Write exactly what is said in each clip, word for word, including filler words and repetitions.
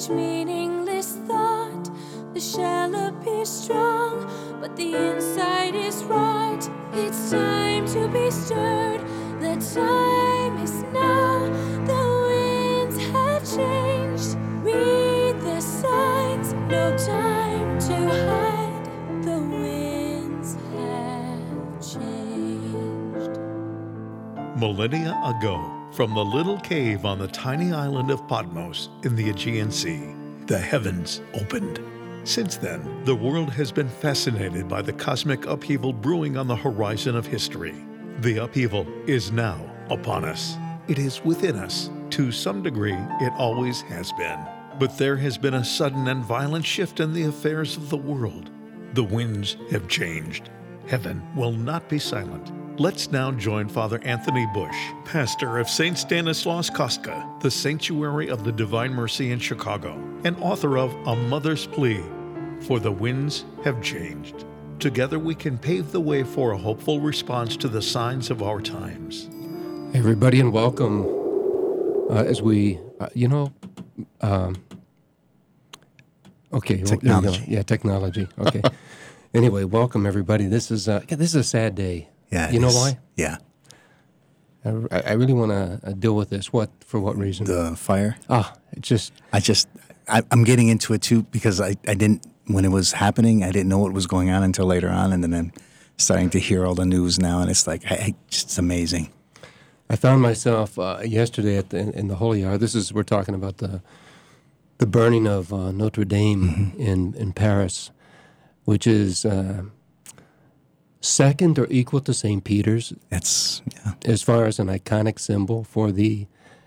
such meaningless thought. The shell appears strong, but the inside is rot. It's time to be stirred. The time is now. The winds have changed. Read the signs. No time to hide. The winds have changed. Millennia ago, from the little cave on the tiny island of Patmos in the Aegean Sea, the heavens opened. Since then, the world has been fascinated by the cosmic upheaval brewing on the horizon of history. The upheaval is now upon us. It is within us. To some degree, it always has been. But there has been a sudden and violent shift in the affairs of the world. The winds have changed. Heaven will not be silent. Let's now join Father Anthony Bush, pastor of Saint Stanislaus Kostka, the Sanctuary of the Divine Mercy in Chicago, and author of A Mother's Plea, For the Winds Have Changed. Together we can pave the way for a hopeful response to the signs of our times. Hey everybody, and welcome uh, as we, uh, you know, um, okay. Technology. Yeah, technology. Okay. Anyway, welcome everybody. This is, uh, this is a sad day. Yeah, you know is. why? Yeah. I, I really want to uh, deal with this. What for? What reason? The fire. Ah, it just. I just. I, I'm getting into it too because I, I didn't when it was happening. I didn't know what was going on until later on, and then I'm starting to hear all the news now, and it's like I, I, just it's amazing. I found myself uh, yesterday at the, in, in the Holy Hour. This is we're talking about the the burning of uh, Notre Dame mm-hmm. in in Paris, which is. Uh, Second or equal to Saint Peter's. That's yeah. As far as an iconic symbol for the,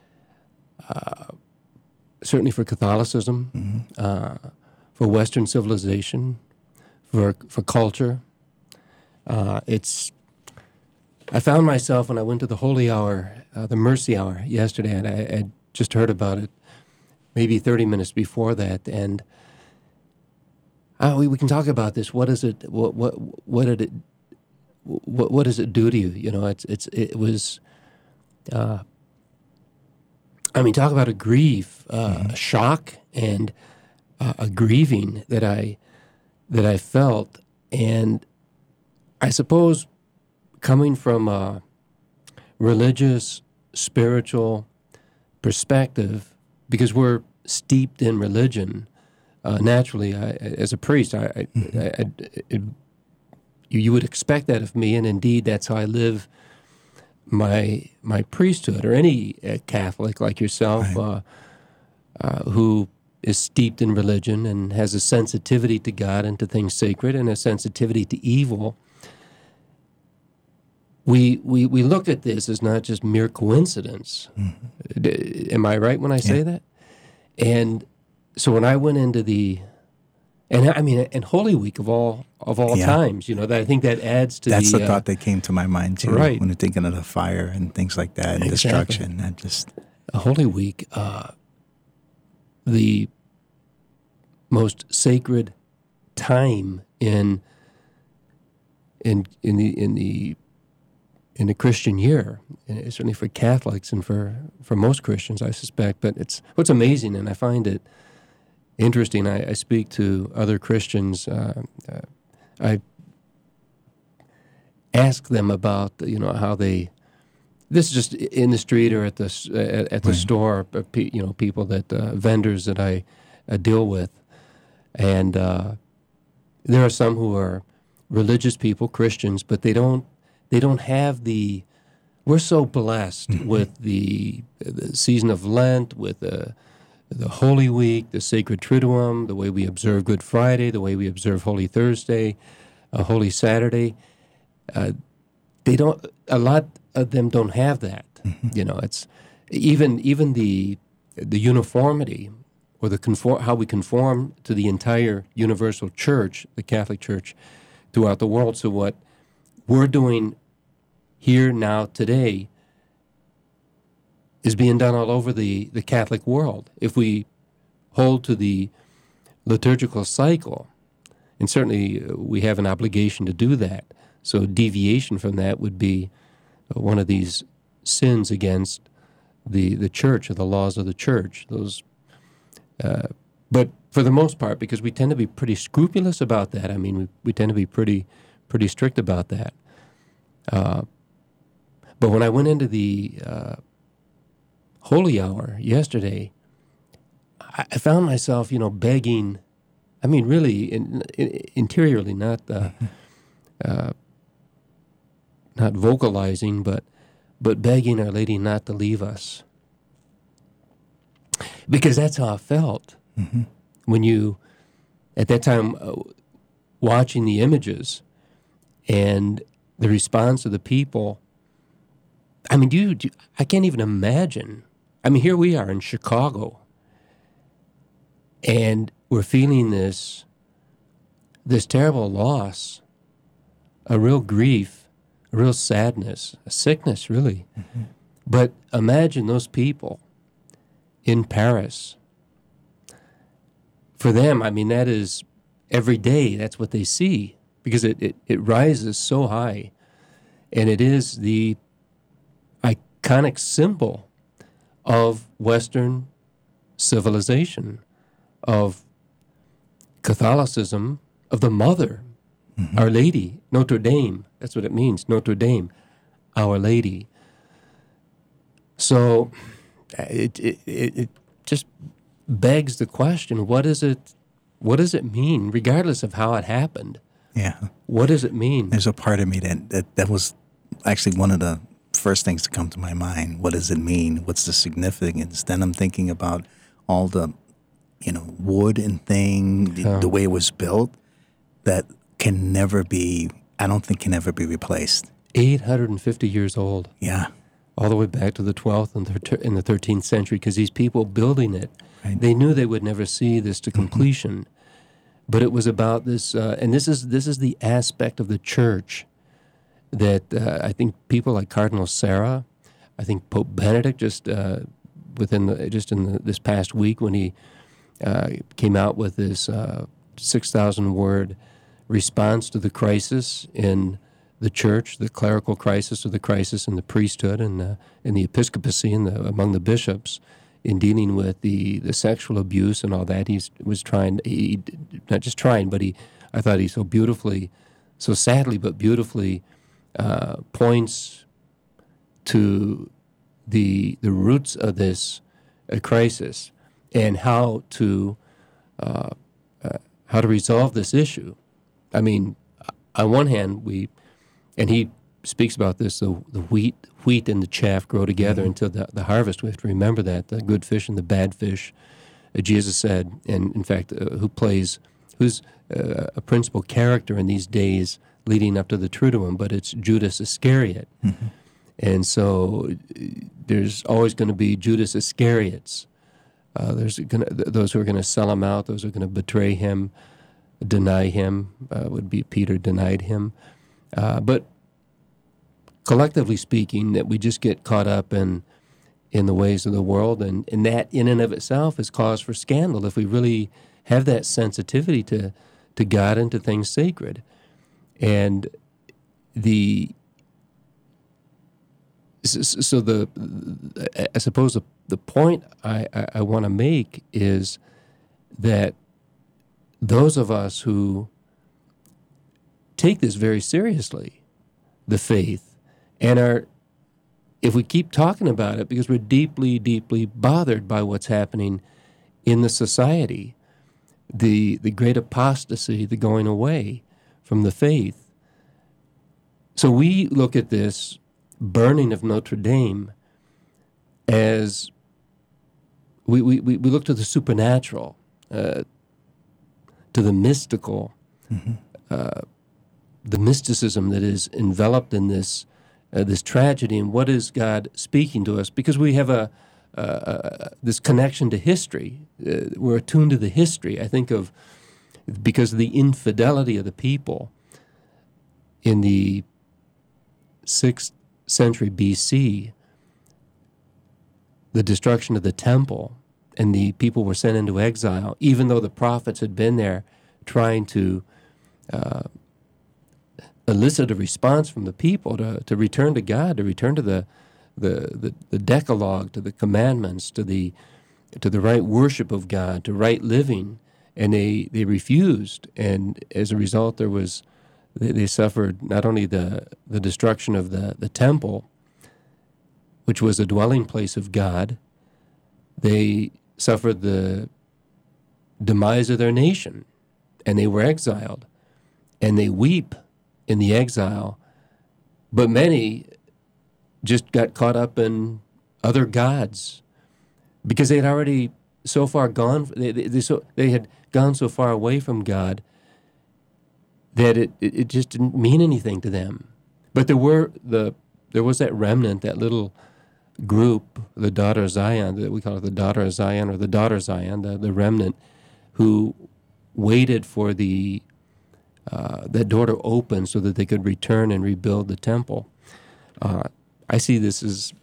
uh, certainly for Catholicism, mm-hmm. uh, for Western civilization, for for culture. Uh, it's. I found myself when I went to the Holy Hour, uh, the Mercy Hour yesterday, and I had just heard about it, maybe thirty minutes before that, and uh, we we can talk about this. What is it? What what what did it? What what does it do to you? You know, it's it's it was. Uh, I mean, talk about a grief, uh, mm-hmm. a shock, and uh, a grieving that I that I felt, and I suppose coming from a religious, spiritual perspective, because we're steeped in religion. Uh, naturally, I, as a priest, I. I, mm-hmm. I, I it, You would expect that of me, and indeed, that's how I live my my priesthood. Or any uh, Catholic like yourself, right. uh, uh, who is steeped in religion and has a sensitivity to God and to things sacred, and a sensitivity to evil. We we we look at this as not just mere coincidence. Mm-hmm. Am I right when I say yeah. that? And so when I went into the And I mean, and Holy Week of all of all yeah. times, you know, that I think that adds to That's the... the uh, thought that came to my mind, too, right. when you're thinking of the fire and things like that, and exactly. destruction. That just... A Holy Week, uh, the most sacred time in in in the in the in the Christian year, and certainly for Catholics and for, for most Christians, I suspect. But it's what's amazing, and I find it interesting. I, I speak to other Christians. Uh, uh, I ask them about, you know, how they. This is just in the street or at the at, at the right. store. You know, people that uh, vendors that I uh, deal with, and uh, there are some who are religious people, Christians, but they don't they don't have the. We're so blessed mm-hmm. with the the season of Lent, with the. the Holy Week, the Sacred Triduum, the way we observe Good Friday, the way we observe Holy Thursday, uh, Holy Saturday. Uh, they don't. A lot of them don't have that. Mm-hmm. You know, it's even even the the uniformity or the conform how we conform to the entire universal Church, the Catholic Church, throughout the world. So what we're doing here now today is being done all over the, the Catholic world. If we hold to the liturgical cycle, and certainly we have an obligation to do that, so deviation from that would be one of these sins against the, the Church or the laws of the Church. Those uh, But for the most part, because we tend to be pretty scrupulous about that, I mean, we, we tend to be pretty pretty strict about that. Uh, but when I went into the uh, holy hour yesterday, I, I found myself, you know, begging, I mean, really, in, in, interiorly, not uh, uh, not vocalizing, but but begging Our Lady not to leave us. Because that's how I felt. Mm-hmm. When you, at that time, uh, watching the images and the response of the people, I mean, do you, do you, I can't even imagine. I mean, here we are in Chicago, and we're feeling this, this terrible loss, a real grief, a real sadness, a sickness, really. Mm-hmm. But imagine those people in Paris. For them, I mean, that is every day, that's what they see, because it, it, it rises so high. And it is the iconic symbol of Western civilization, of Catholicism, of the Mother, mm-hmm. Our Lady, Notre Dame. That's what it means, Notre Dame, Our Lady. So it it, it just begs the question: What is it? What does it mean, regardless of how it happened? Yeah. What does it mean? There's a part of me that that, that was actually one of the first things to come to my mind. What does it mean? What's the significance? Then I'm thinking about all the, you know, wood and thing, the, Oh. the way it was built, that can never be. I don't think can ever be replaced. eight hundred fifty years old, Yeah. all the way back to the twelfth and thir- in the thirteenth century, because these people building it, Right. they knew they would never see this to completion. But it was about this, uh, and this is this is the aspect of the church that uh, I think people like Cardinal Sarah, I think Pope Benedict, just uh, within the just in the, this past week when he uh, came out with this uh, six thousand word response to the crisis in the church, the clerical crisis, or the crisis in the priesthood and the, in the episcopacy and the, among the bishops, in dealing with the, the sexual abuse and all that. He was trying, he, not just trying, but he, I thought he so beautifully, so sadly but beautifully uh, points to the the roots of this uh, crisis and how to uh, uh, how to resolve this issue. I mean, on one hand, we, and he speaks about this, the, the wheat wheat and the chaff grow together mm-hmm. until the, the harvest. We have to remember that, the good fish and the bad fish. Uh, Jesus said, and in fact, uh, who plays, who's uh, a principal character in these days leading up to the Triduum, but it's Judas Iscariot. Mm-hmm. And so uh, there's always going to be Judas Iscariots. Uh, there's gonna, th- those who are going to sell him out, those who are going to betray him, deny him, uh, would be Peter denied him. Uh, but collectively speaking, that we just get caught up in in the ways of the world, and, and that in and of itself is cause for scandal if we really have that sensitivity to, to God and to things sacred. And the so the I suppose the, the point I, I, I want to make is that those of us who take this very seriously, the faith, and are, if we keep talking about it, because we're deeply, deeply bothered by what's happening in the society, the the great apostasy, the going away from the faith. So we look at this burning of Notre Dame as, we, we, we look to the supernatural, uh, to the mystical, mm-hmm. uh, the mysticism that is enveloped in this uh, this tragedy, and what is God speaking to us? Because we have a uh, uh, this connection to history. Uh, we're attuned to the history. I think of, because of the infidelity of the people in the sixth century B C, the destruction of the temple, and the people were sent into exile, even though the prophets had been there trying to uh, elicit a response from the people to, to return to God, to return to the, the, the, the Decalogue, to the commandments, to the to the right worship of God, to right living, and they, they refused. And as a result, there was they, they suffered not only the, the destruction of the, the temple, which was the dwelling place of God, they suffered the demise of their nation, and they were exiled, and they weep in the exile. But many just got caught up in other gods because they had already so far gone. They they, they, so, they had gone so far away from God that it, it, it just didn't mean anything to them. But there were the there was that remnant, that little group, the daughter of Zion, that we call it the daughter of Zion or the daughter of Zion, the, the remnant, who waited for the uh, that door to open so that they could return and rebuild the temple. Uh, I see this as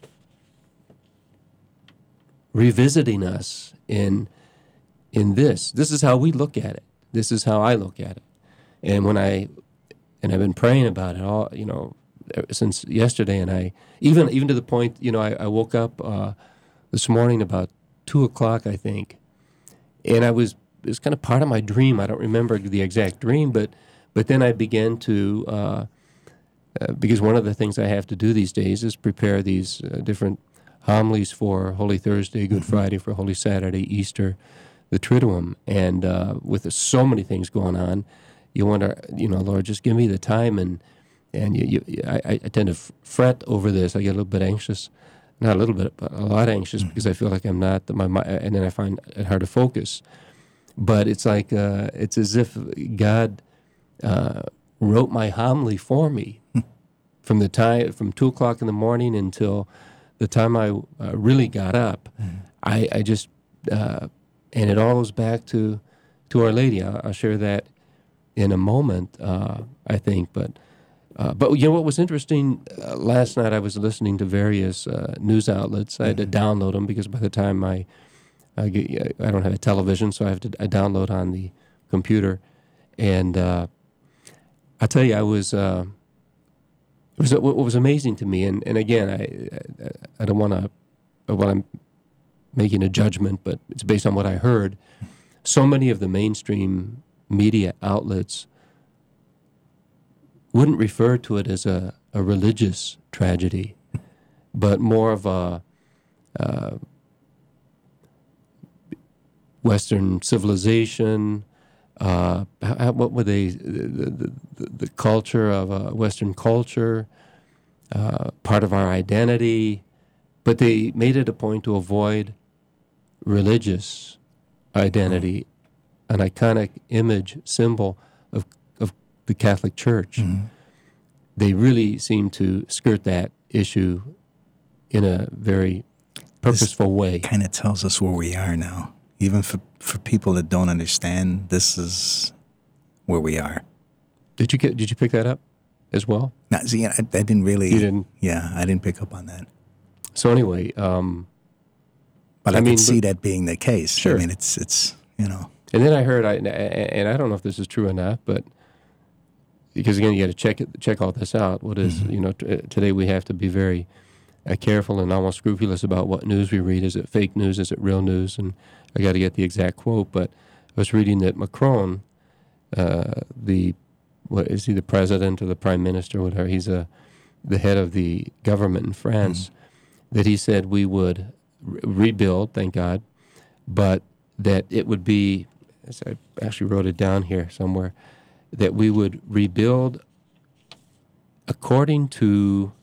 revisiting us in in this. This is how we look at it. This is how I look at it. And when I and I've been praying about it all, you know, since yesterday, and I even even to the point, you know, I, I woke up uh, this morning about two o'clock, I think, and I was it was kind of part of my dream. I don't remember the exact dream, but but then I began to uh, uh, because one of the things I have to do these days is prepare these uh, different homilies for Holy Thursday, Good Friday, for Holy Saturday, Easter, the Triduum, and uh, with so many things going on, you wonder, you know, Lord, just give me the time. And and you, you, I, I tend to fret over this. I get a little bit anxious, not a little bit, but a lot anxious, because I feel like I'm not my and then I find it hard to focus. But it's like uh, it's as if God uh, wrote my homily for me from the time from two o'clock in the morning until the time I uh, really got up. Mm. I, I just uh, and it all goes back to to Our Lady. I'll, I'll share that in a moment, uh, I think. But uh, but you know what was interesting? Uh, last night I was listening to various uh, news outlets. I had to download them because by the time I I, get, I don't have a television, so I have to I download on the computer. And uh, I tell you, I was uh, it was what was amazing to me. And, and again, I I, I don't want to when I'm making a judgment, but it's based on what I heard. So many of the mainstream media outlets wouldn't refer to it as a, a religious tragedy, but more of a uh, Western civilization. Uh, how, what were they? The, the, the culture of uh, Western culture, uh, part of our identity, but they made it a point to avoid religious identity, an iconic image, symbol of of the Catholic Church. Mm-hmm. They really seem to skirt that issue in a very purposeful this way. Kind of tells us where we are now. Even for, for people that don't understand, this is where we are. Did you get? Did you pick that up as well? No, see, I, I didn't really. You didn't? Yeah, I didn't pick up on that. So anyway, um, but I, I can mean, see but, that being the case. Sure. I mean, it's it's you know. And then I heard, I and I don't know if this is true or not, but because again, you got to check it, check all this out. What is mm-hmm. you know t- today we have to be very uh, careful and almost scrupulous about what news we read. Is it fake news? Is it real news? And I got to get the exact quote, but I was reading that Macron, uh, the what is he the president or the prime minister, whatever, he's a the head of the government in France, mm-hmm. that he said we would re- rebuild, thank God, but that it would be, as I actually wrote it down here somewhere, that we would rebuild according to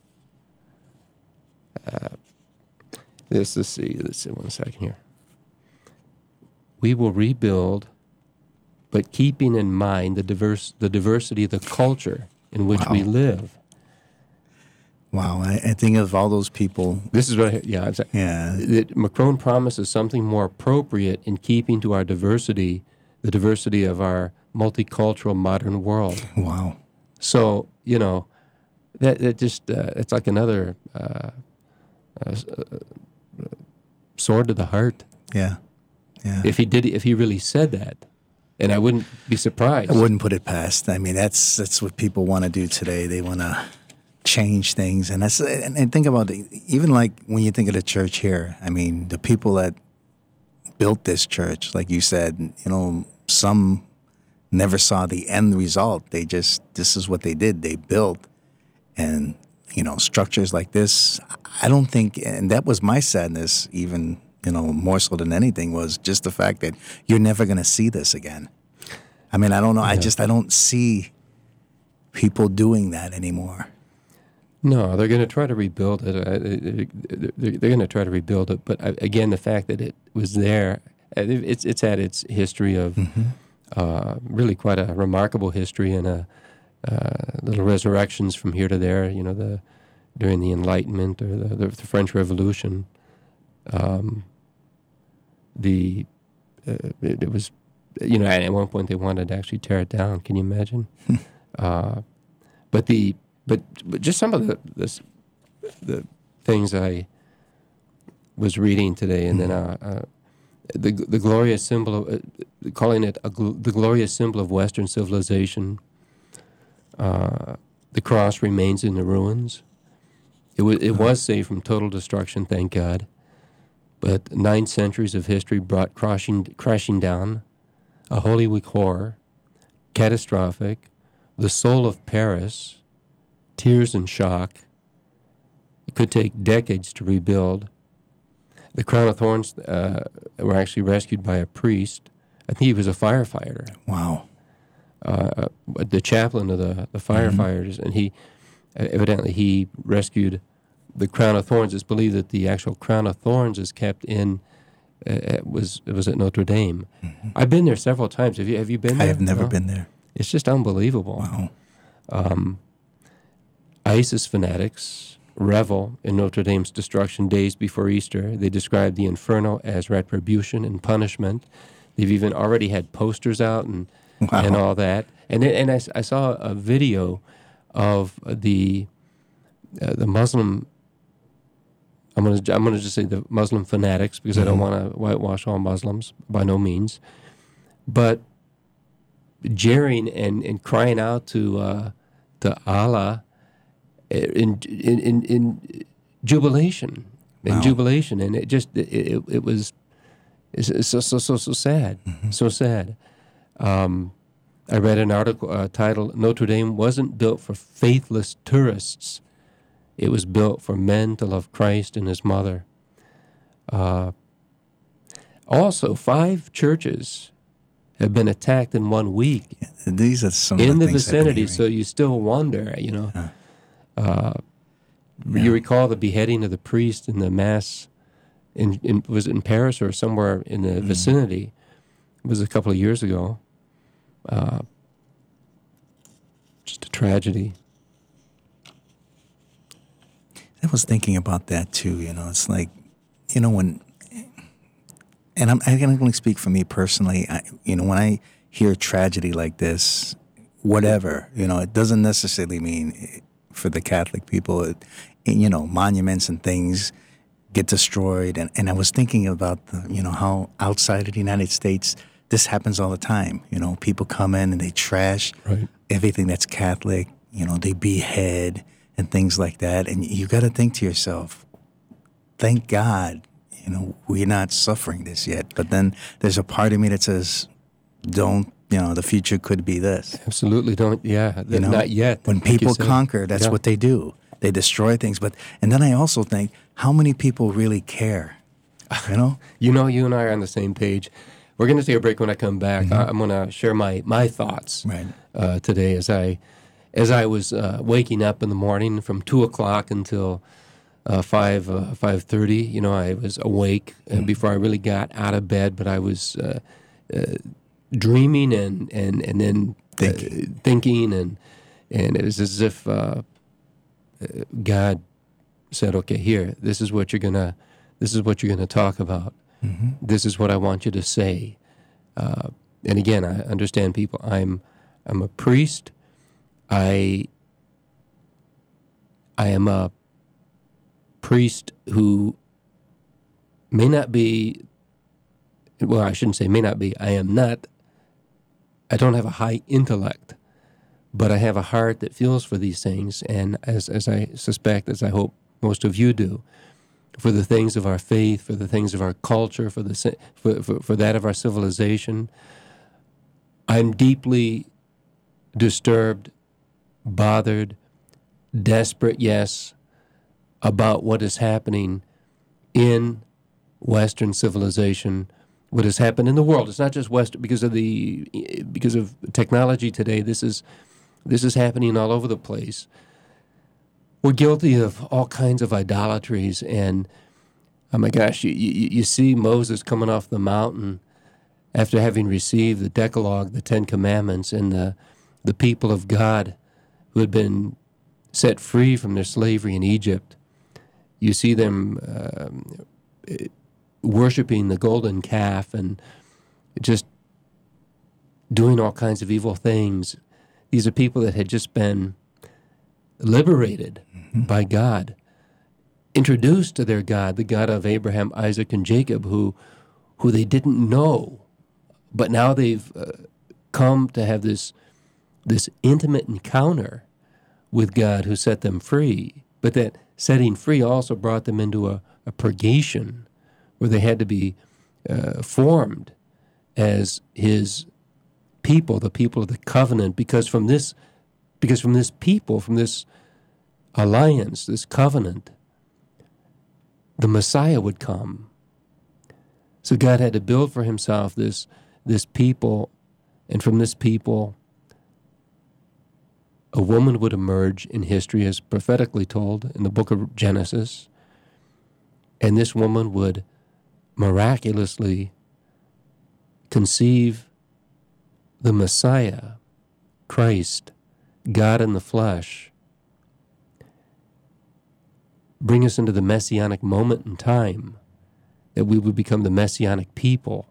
uh, this. Let's see. Let's see. One second here. We will rebuild, but keeping in mind the diverse, the diversity of the culture in which wow. we live. Wow, I, I think of all those people. This is what, I, yeah, it's, yeah. That Macron promises something more appropriate in keeping to our diversity, the diversity of our multicultural modern world. Wow. So you know, that that just uh, it's like another uh, uh, sword to the heart. Yeah. Yeah. If he did, if he really said that, and I wouldn't be surprised. I wouldn't put it past. I mean, that's that's what people want to do today. They want to change things, and that's and, and think about it, even like when you think of the church here. I mean, the people that built this church. Like you said, you know, some never saw the end result. They just, this is what they did. They built, and, you know, structures like this, I don't think, and that was my sadness, even, you know, more so than anything, was just the fact that you're never going to see this again. I mean, I don't know. Yeah. I just, I don't see people doing that anymore. No, they're going to try to rebuild it. They're going to try to rebuild it. But again, the fact that it was there, it's it's had its history of mm-hmm. uh, really quite a remarkable history, and a uh, little resurrections from here to there. You know, the during the Enlightenment or the, the, the French Revolution, um, the uh, it, it was, you know, at one point they wanted to actually tear it down. Can you imagine? uh, but the But, but just some of the this, the things I was reading today, and then uh, uh, the the glorious symbol of uh, calling it a gl- the glorious symbol of Western civilization. Uh, the cross remains in the ruins. It was it was saved from total destruction, thank God. But nine centuries of history brought crashing crashing down. A Holy Week horror, catastrophic. The soul of Paris. Tears and shock. It could take decades to rebuild. The crown of thorns uh, were actually rescued by a priest. I think he was a firefighter. Wow. Uh, the chaplain of the, the firefighters, mm-hmm. and he evidently he rescued the crown of thorns. It's believed that the actual crown of thorns is kept in. Uh, it was it was at Notre Dame. Mm-hmm. I've been there several times. Have you have you been there? I have never no? been there. It's just unbelievable. Wow. Um, ISIS fanatics revel in Notre Dame's destruction days before Easter. They describe the inferno as retribution and punishment. They've even already had posters out and wow. and all that. And and I, I saw a video of the uh, the Muslim. I'm gonna I'm gonna just say the Muslim fanatics, because mm-hmm. I don't want to whitewash all Muslims, by no means, but jeering and, and crying out to uh, to Allah. In, in in in jubilation, in wow. jubilation, and it just it it, it was it's, it's so so so so sad, mm-hmm. so sad. Um, I read an article uh, titled "Notre Dame wasn't built for faithless tourists; it was built for men to love Christ and His Mother." Uh, also, five churches have been attacked in one week. Yeah, these are some in of the, the vicinity, so you still wonder, you know. Huh. Uh, yeah. You recall the beheading of the priest in the mass in, in was it in Paris or somewhere in the mm. vicinity? It was a couple of years ago. Uh, just a tragedy. I was thinking about that too. You know, it's like, you know, when, and I'm I can only speak for me personally. I, you know, when I hear tragedy like this, whatever, you know, it doesn't necessarily mean. It, for the Catholic people, it, you know, monuments and things get destroyed. And, and I was thinking about, the, you know, how outside of the United States, this happens all the time. You know, people come in and they trash right. everything that's Catholic. You know, they behead and things like that. And you got to think to yourself, thank God, you know, we're not suffering this yet. But then there's a part of me that says, don't, you know, the future could be this. Absolutely don't, yeah, you know, not yet. When people conquer, that's yeah. what they do. They destroy things. But and then I also think, how many people really care? You know? You know, you and I are on the same page. We're going to take a break. When I come back, mm-hmm. I'm going to share my, my thoughts right. uh, today as I as I was uh, waking up in the morning from two o'clock until uh, five uh, five thirty. You know, I was awake mm-hmm. uh, before I really got out of bed, but I was uh, uh, dreaming and and and then thinking, uh, thinking and and it was as if uh, God said, "Okay, here, this is what you're gonna, this is what you're gonna talk about. Mm-hmm. This is what I want you to say." Uh, and again, I understand people. I'm I'm a priest. I I am a priest who may not be. Well, I shouldn't say may not be. I am not. I don't have a high intellect, but I have a heart that feels for these things, and as as I suspect, as I hope most of you do, for the things of our faith, for the things of our culture, for the for, for, for that of our civilization. I'm deeply disturbed, bothered, desperate, yes, about what is happening in Western civilization, what has happened in the world. It's not just Western because of the because of technology today. This is this is happening all over the place. We're guilty of all kinds of idolatries, and oh my gosh, you, you, you see Moses coming off the mountain after having received the Decalogue, the Ten Commandments, and the the people of God who had been set free from their slavery in Egypt. You see them um, worshiping the golden calf and just doing all kinds of evil things. These are people that had just been liberated mm-hmm. by God, introduced to their God, the God of Abraham, Isaac, and Jacob, who who they didn't know, but now they've uh, come to have this this intimate encounter with God who set them free. But that setting free also brought them into a, a purgation where they had to be uh, formed as his people, the people of the covenant, because from this because from this people, from this alliance, this covenant, the Messiah would come. So God had to build for himself this this people, and from this people, a woman would emerge in history as prophetically told in the book of Genesis, and this woman would miraculously conceive the Messiah, Christ, God in the flesh, bring us into the messianic moment in time, that we would become the messianic people.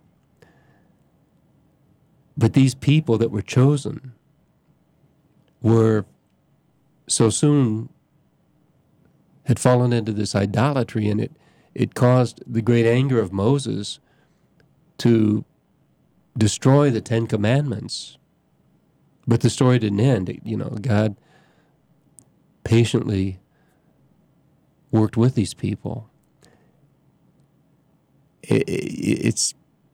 But these people that were chosen were so soon had fallen into this idolatry, and it, it caused the great anger of Moses to destroy the Ten Commandments. But the story didn't end. You know, God patiently worked with these people. It, it, it's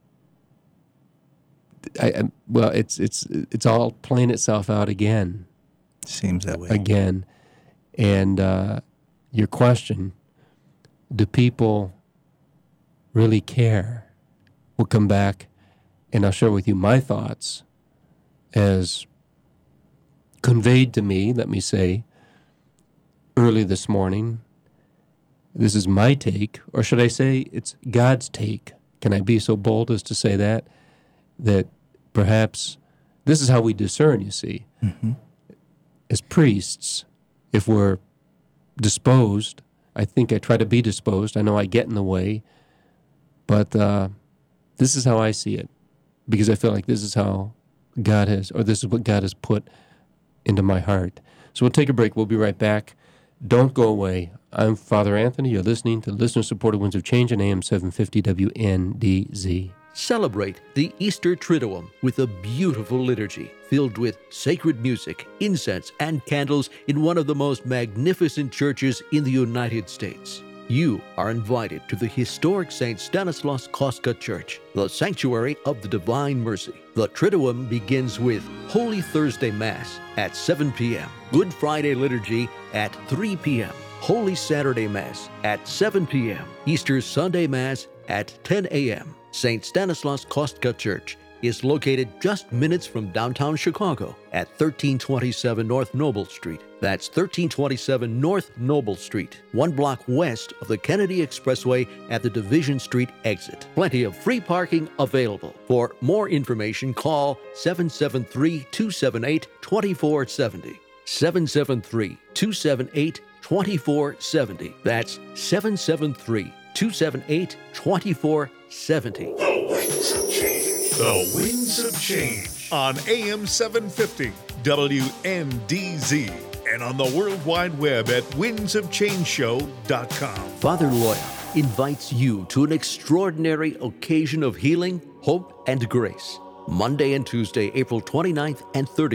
I, I, well, it's it's it's all playing itself out again. Seems that way. Again. And uh, your question, do people really care? We'll come back and I'll share with you my thoughts as conveyed to me, let me say, early this morning. This is my take, or should I say it's God's take? Can I be so bold as to say that? That perhaps this is how we discern, you see. Mm-hmm. As priests, if we're disposed, I think I try to be disposed. I know I get in the way, but uh, this is how I see it, because I feel like this is how God has, or this is what God has put into my heart. So we'll take a break. We'll be right back. Don't go away. I'm Father Anthony. You're listening to listener-supported Winds of Change on A M seven fifty W N D Z. Celebrate the Easter Triduum with a beautiful liturgy filled with sacred music, incense, and candles in one of the most magnificent churches in the United States. You are invited to the historic Saint Stanislaus Kostka Church, the sanctuary of the Divine Mercy. The Triduum begins with Holy Thursday Mass at seven p.m., Good Friday Liturgy at three p.m., Holy Saturday Mass at seven p.m., Easter Sunday Mass at ten a.m. Saint Stanislaus Kostka Church is located just minutes from downtown Chicago at thirteen twenty-seven North Noble Street. That's thirteen twenty-seven North Noble Street, one block west of the Kennedy Expressway at the Division Street exit. Plenty of free parking available. For more information, call seven seven three, two seven eight, two four seven zero. seven seven three, two seven eight, two four seven zero. That's seven seven three, two seven eight, two four seven zero. The Winds of Change. The Winds of Change on A M seven fifty W N D Z and on the World Wide Web at winds of change show dot com. Father Loya invites you to an extraordinary occasion of healing, hope, and grace. Monday and Tuesday, April twenty-ninth and thirtieth.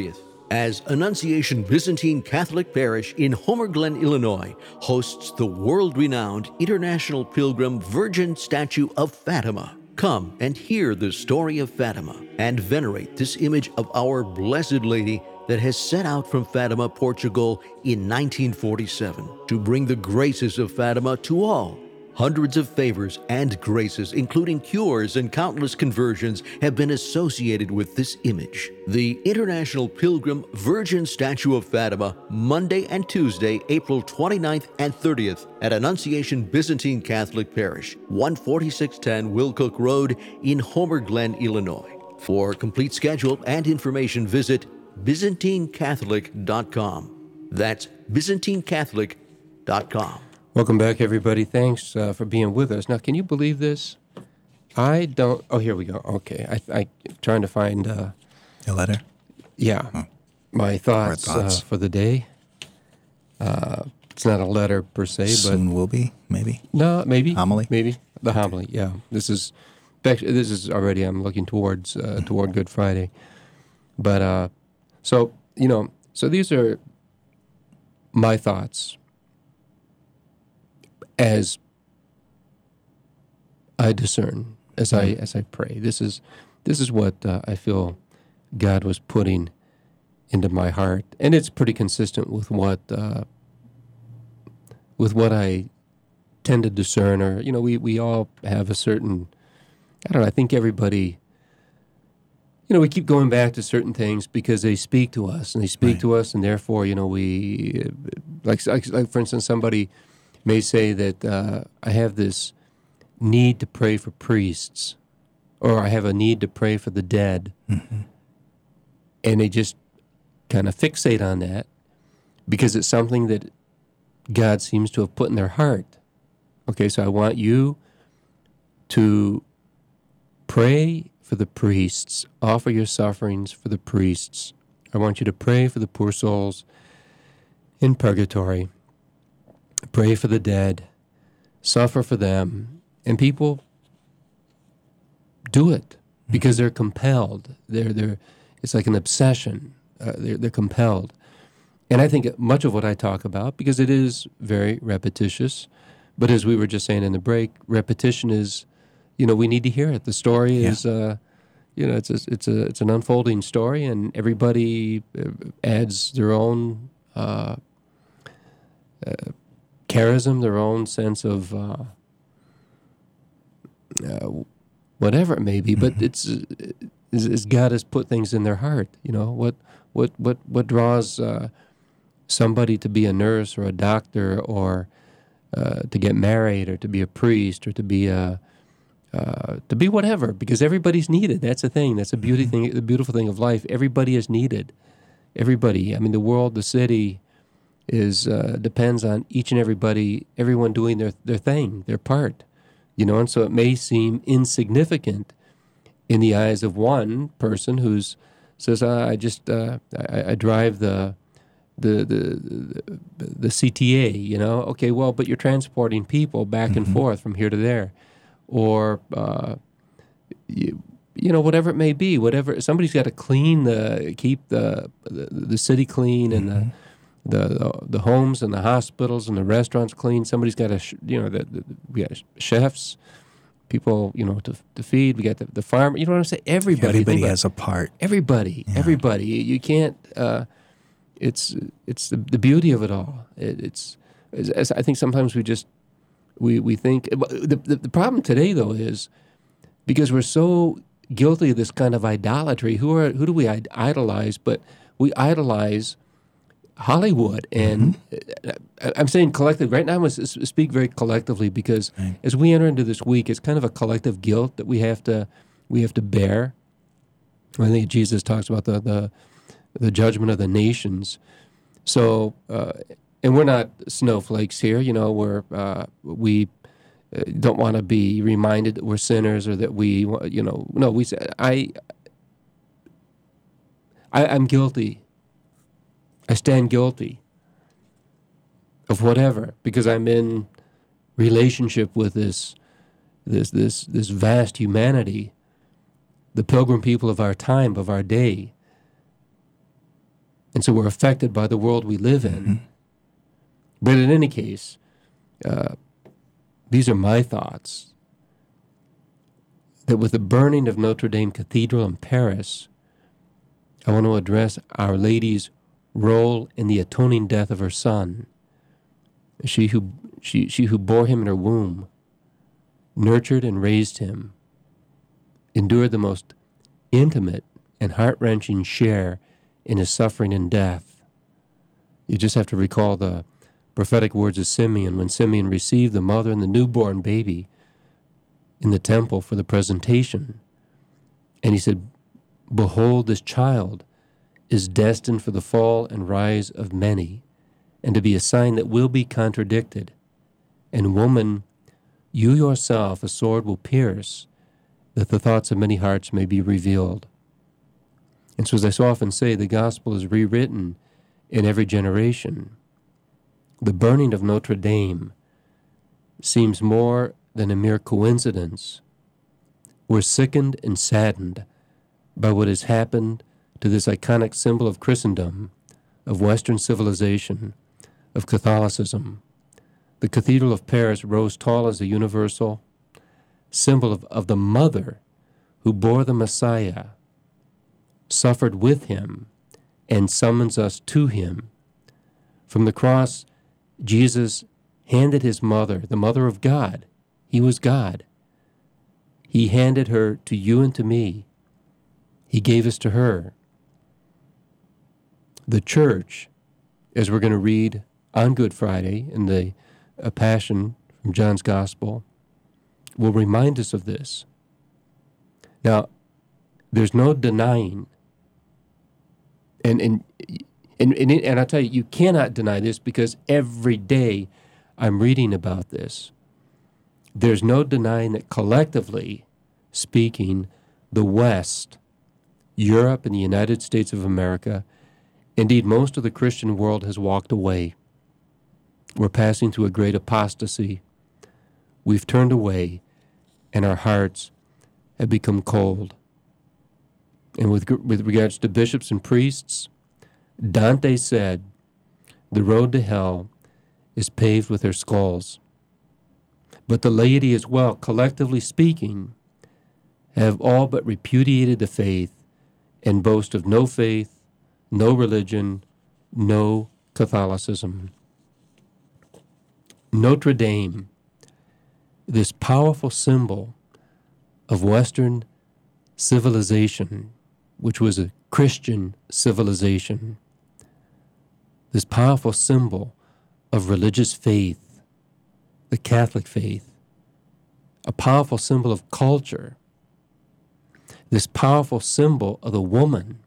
as Annunciation Byzantine Catholic Parish in Homer Glen, Illinois, hosts the world-renowned International Pilgrim Virgin Statue of Fatima. Come and hear the story of Fatima and venerate this image of our Blessed Lady that has set out from Fatima, Portugal in nineteen forty-seven to bring the graces of Fatima to all. Hundreds of favors and graces, including cures and countless conversions, have been associated with this image. The International Pilgrim Virgin Statue of Fatima, Monday and Tuesday, April twenty-ninth and thirtieth at Annunciation Byzantine Catholic Parish, one forty-six ten Wilcook Road in Homer Glen, Illinois. For complete schedule and information, visit byzantine catholic dot com. That's byzantine catholic dot com. Welcome back, everybody. Thanks uh, for being with us. Now, can you believe this? I don't... Oh, here we go. Okay. I, I trying to find... Uh, A letter? Yeah. Oh. My thoughts, thoughts. Uh, for the day. Uh, it's not a letter per se, but... Soon will be, maybe? No, maybe. Homily? Maybe. The homily, yeah. This is... This is already... I'm looking towards uh, toward Good Friday. But, uh, so, you know, so these are my thoughts as I discern, as I as I pray. This is this is what uh, I feel God was putting into my heart, and it's pretty consistent with what uh, with what I tend to discern. Or you know, we we all have a certain. I don't know. I think everybody. You know, we keep going back to certain things because they speak to us, and they speak Right. to us, and therefore, you know, we like like, like for instance, somebody may say that uh, I have this need to pray for priests, or I have a need to pray for the dead, Mm-hmm. and they just kind of fixate on that because it's something that God seems to have put in their heart. Okay, so I want you to pray for the priests, offer your sufferings for the priests. I want you to pray for the poor souls in purgatory. Pray for the dead, suffer for them, and people do it because they're compelled. They're they're. It's like an obsession. Uh, they're they're compelled, and I think much of what I talk about, because it is very repetitious, but as we were just saying in the break, repetition is, you know, we need to hear it. The story Yeah. is, uh, you know, it's a, it's a it's an unfolding story, and everybody adds their own. Uh, uh, charism, their own sense of uh, uh, whatever it may be, but Mm-hmm. it's, it's, it's God has put things in their heart. You know, what what what what draws uh, somebody to be a nurse or a doctor, or uh, to get married, or to be a priest, or to be a uh, to be whatever, because everybody's needed. That's the thing. That's the beauty thing. The beautiful thing of life. Everybody is needed. Everybody. I mean, the world, the city. Is uh, depends on each and everybody, everyone doing their, their thing, their part, you know, and so it may seem insignificant in the eyes of one person who's says, uh, "I just uh, I, I drive the the, the the the C T A," you know. Okay, well, but you're transporting people back and Mm-hmm. forth from here to there, or uh, you, you know, whatever it may be, whatever somebody's got to clean the keep the the, the city clean and Mm-hmm. the. The, the the homes and the hospitals and the restaurants clean. Somebody's got to, sh- you know, the, the, we got chefs, people, you know, to to feed. We got the, the farm. You know what I'm saying? Everybody. Everybody Think about- has a part. Everybody. Yeah. Everybody. You, you can't. Uh, it's it's the, the beauty of it all. It, it's, it's, it's. I think sometimes we just we we think the, the the problem today though is because we're so guilty of this kind of idolatry. Who are who do we id- idolize? But we idolize Hollywood, and mm-hmm. I'm saying collectively. Right now, I'm going to speak very collectively because right. as we enter into this week, it's kind of a collective guilt that we have to we have to bear. I think Jesus talks about the the, the judgment of the nations. So, uh, and we're not snowflakes here. You know, we're uh, we don't want to be reminded that we're sinners or that we, you know, no. We say I, I I'm guilty. I stand guilty of whatever because I'm in relationship with this, this, this, this vast humanity, the pilgrim people of our time, of our day. And so we're affected by the world we live in. Mm-hmm. But in any case, uh, these are my thoughts, that with the burning of Notre Dame Cathedral in Paris, I want to address Our Lady's role in the atoning death of her son. She who, she, she who bore him in her womb, nurtured and raised him, endured the most intimate and heart-wrenching share in his suffering and death. You just have to recall the prophetic words of Simeon when Simeon received the mother and the newborn baby in the temple for the presentation. And he said, "Behold, this child is destined for the fall and rise of many, and to be a sign that will be contradicted. And woman, you yourself a sword will pierce, that the thoughts of many hearts may be revealed." And so, as I so often say, the gospel is rewritten in every generation. The burning of Notre Dame seems more than a mere coincidence. We're sickened and saddened by what has happened to this iconic symbol of Christendom, of Western civilization, of Catholicism. The Cathedral of Paris rose tall as a universal symbol of, of the mother who bore the Messiah, suffered with him, and summons us to him. From the cross, Jesus handed his mother, the mother of God. He was God. He handed her to you and to me. He gave us to her. The church, as we're going to read on Good Friday in the uh, Passion from John's Gospel, will remind us of this. Now, there's no denying, and and and and, and I'll tell you, you cannot deny this because every day I'm reading about this. There's no denying that collectively speaking, the West, Europe and the United States of America, indeed most of the Christian world has walked away. We're passing through a great apostasy. We've turned away, and our hearts have become cold. And with, with regards to bishops and priests, Dante said, "The road to hell is paved with their skulls." But the laity as well, collectively speaking, have all but repudiated the faith and boast of no faith, no religion, no Catholicism. Notre Dame, this powerful symbol of Western civilization, which was a Christian civilization, this powerful symbol of religious faith, the Catholic faith, a powerful symbol of culture, this powerful symbol of the woman.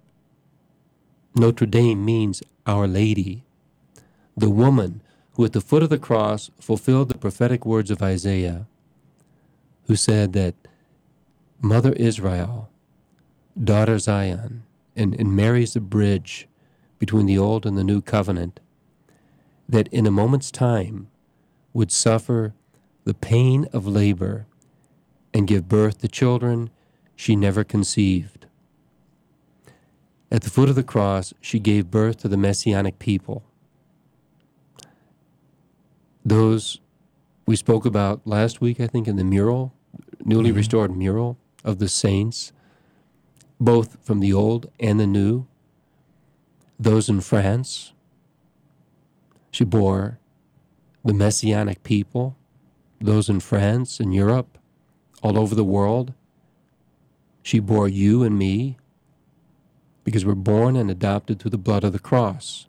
Notre Dame means Our Lady, the woman who at the foot of the cross fulfilled the prophetic words of Isaiah, who said that Mother Israel, daughter Zion, and, and Mary's the bridge between the old and the new covenant, that in a moment's time would suffer the pain of labor and give birth to children she never conceived. At the foot of the cross, she gave birth to the Messianic people. Those we spoke about last week, I think, in the mural, newly mm-hmm. restored mural of the saints, both from the old and the new. Those in France, she bore the Messianic people, those in France and Europe, all over the world. She bore you and me because we're born and adopted through the blood of the cross.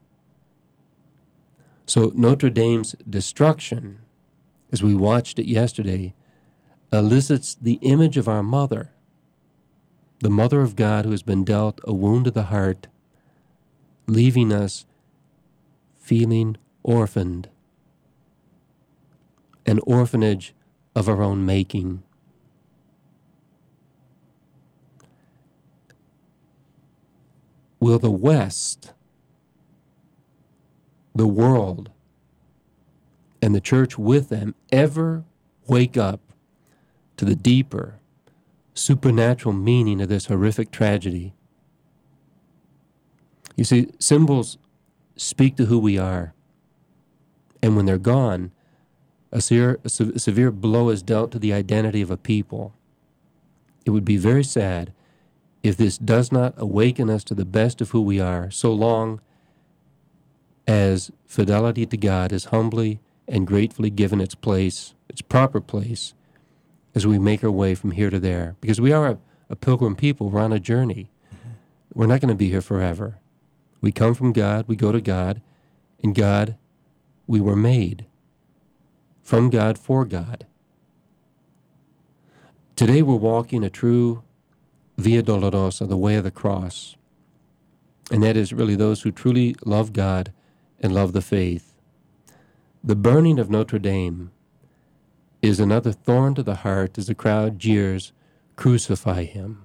So Notre Dame's destruction, as we watched it yesterday, elicits the image of our mother, the mother of God who has been dealt a wound to the heart, leaving us feeling orphaned, an orphanage of our own making. Will the West, the world, and the church with them ever wake up to the deeper, supernatural meaning of this horrific tragedy? You see, symbols speak to who we are. And when they're gone, a severe, a severe blow is dealt to the identity of a people. It would be very sad if this does not awaken us to the best of who we are, so long as fidelity to God is humbly and gratefully given its place, its proper place, as we make our way from here to there. Because we are a, a pilgrim people. We're on a journey. Mm-hmm. We're not going to be here forever. We come from God, we go to God, and God, we were made from God for God. Today we're walking a true Via Dolorosa, the way of the cross. And that is really those who truly love God and love the faith. The burning of Notre Dame is another thorn to the heart as the crowd jeers, "Crucify him."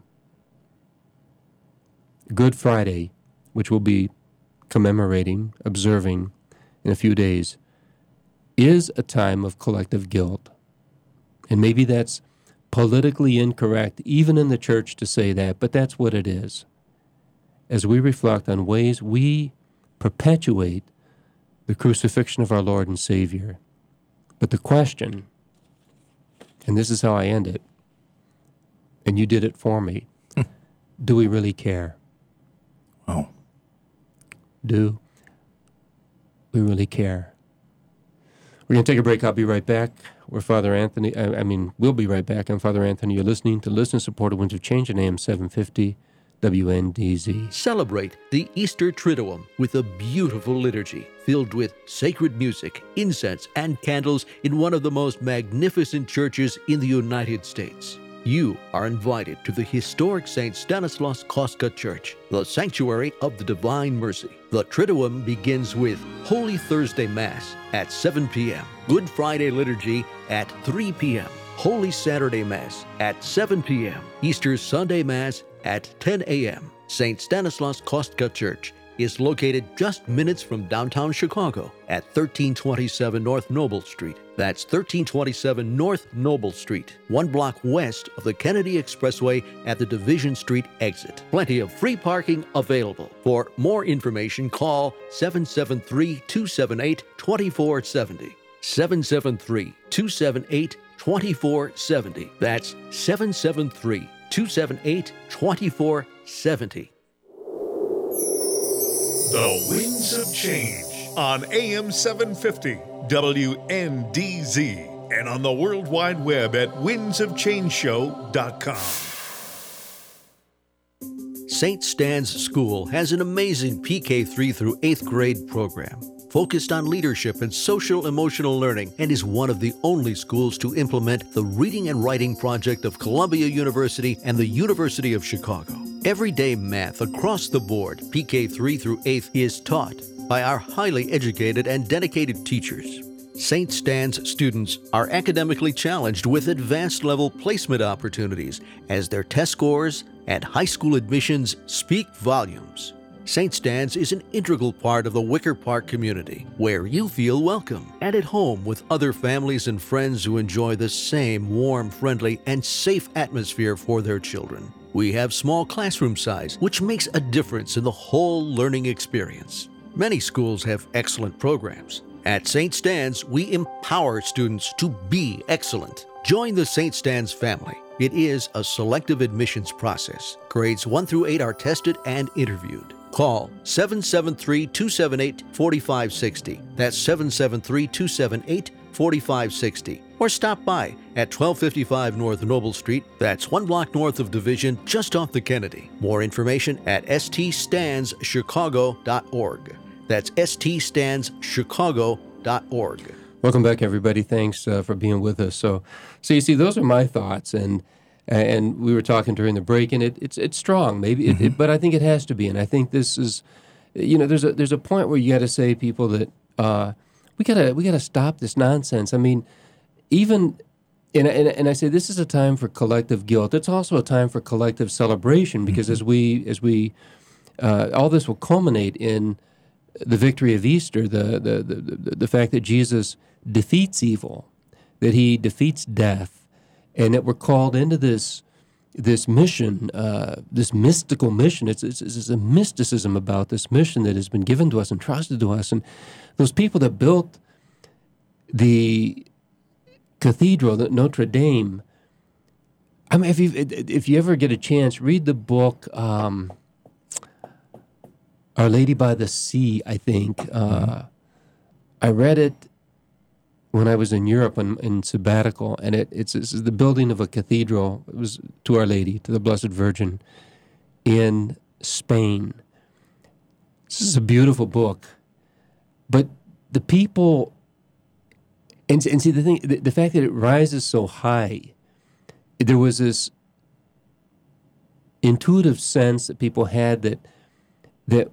Good Friday, which we'll be commemorating, observing in a few days, is a time of collective guilt. And maybe that's politically incorrect, even in the church, to say that, but that's what it is. As we reflect on ways we perpetuate the crucifixion of our Lord and Savior. But the question, and this is how I end it, and you did it for me, do we really care? Oh. Do we really care? We're going to take a break. I'll be right back. We're Father Anthony. I, I mean, we'll be right back. I'm Father Anthony. You're listening to listener-supported Winds of Change on A M seven fifty W N D Z. Celebrate the Easter Triduum with a beautiful liturgy filled with sacred music, incense, and candles in one of the most magnificent churches in the United States. You are invited to the historic Saint Stanislaus Kostka Church, the Sanctuary of the Divine Mercy. The Triduum begins with Holy Thursday Mass at seven p.m., Good Friday Liturgy at three p.m., Holy Saturday Mass at seven p.m., Easter Sunday Mass at ten a.m. Saint Stanislaus Kostka Church is located just minutes from downtown Chicago at thirteen twenty-seven North Noble Street. That's thirteen twenty-seven North Noble Street, one block west of the Kennedy Expressway at the Division Street exit. Plenty of free parking available. For more information, call seven seven three, two seven eight, two four seven zero. seven seven three, two seven eight, two four seven zero. That's seven seven three, two seven eight, two four seven zero. The Winds of Change on A M seven fifty W N D Z and on the World Wide Web at winds of change show dot com. Saint Stan's School has an amazing P K three through eighth grade program focused on leadership and social-emotional learning, and is one of the only schools to implement the Reading and Writing Project of Columbia University and the University of Chicago. Everyday math across the board, P K three through eighth, is taught by our highly educated and dedicated teachers. Saint Stan's students are academically challenged with advanced level placement opportunities as their test scores and high school admissions speak volumes. Saint Stan's is an integral part of the Wicker Park community, where you feel welcome and at home with other families and friends who enjoy the same warm, friendly, and safe atmosphere for their children. We have small classroom size, which makes a difference in the whole learning experience. Many schools have excellent programs. At Saint Stan's, we empower students to be excellent. Join the Saint Stan's family. It is a selective admissions process. Grades one through eight are tested and interviewed. Call seven seven three, two seven eight, four five six zero. That's seven seven three, two seven eight, four five six zero. Or stop by at twelve fifty-five North Noble Street. That's one block north of Division, just off the Kennedy. More information at s t stans chicago dot org. That's s t stans chicago dot org. Welcome back, everybody. Thanks uh, for being with us. So, so you see, those are my thoughts, and and we were talking during the break, and it, it's it's strong, maybe, mm-hmm. it, it, but I think it has to be, and I think this is, you know, there's a there's a point where you got to say, people, that uh, we gotta we gotta stop this nonsense. I mean, even, and, and and I say this is a time for collective guilt. It's also a time for collective celebration, because mm-hmm. as we as we uh, all this will culminate in the victory of Easter, the the, the the the fact that Jesus defeats evil, that he defeats death, and that we're called into this this mission, uh, this mystical mission. It's, it's, it's a mysticism about this mission that has been given to us and trusted to us. And those people that built the cathedral, the Notre Dame, I mean, if you if you ever get a chance, read the book um, Our Lady by the Sea, I think. Uh, mm-hmm. I read it when I was in Europe in, in sabbatical, and it, it's, it's the building of a cathedral. It was to Our Lady, to the Blessed Virgin, in Spain. This is a beautiful book, but the people, and, and see the thing, the, the fact that it rises so high, there was this intuitive sense that people had that that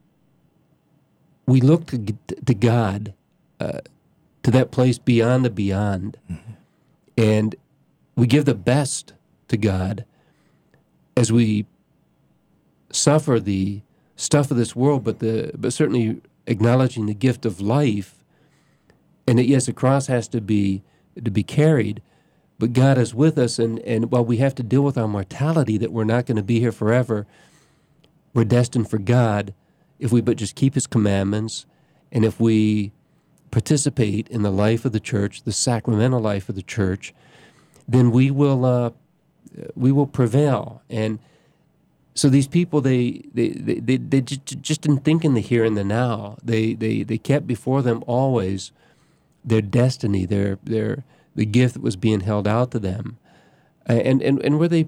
we look to, to God. Uh, to that place beyond the beyond. Mm-hmm. And we give the best to God as we suffer the stuff of this world, but the but certainly acknowledging the gift of life, and that, yes, the cross has to be to be carried, but God is with us, and, and while we have to deal with our mortality, that we're not going to be here forever, we're destined for God if we but just keep His commandments, and if we participate in the life of the church, the sacramental life of the church, then we will uh, we will prevail. And so these people, they they they, they, they just didn't think in the here and the now. They they they kept before them always their destiny, their their the gift that was being held out to them. And and and were they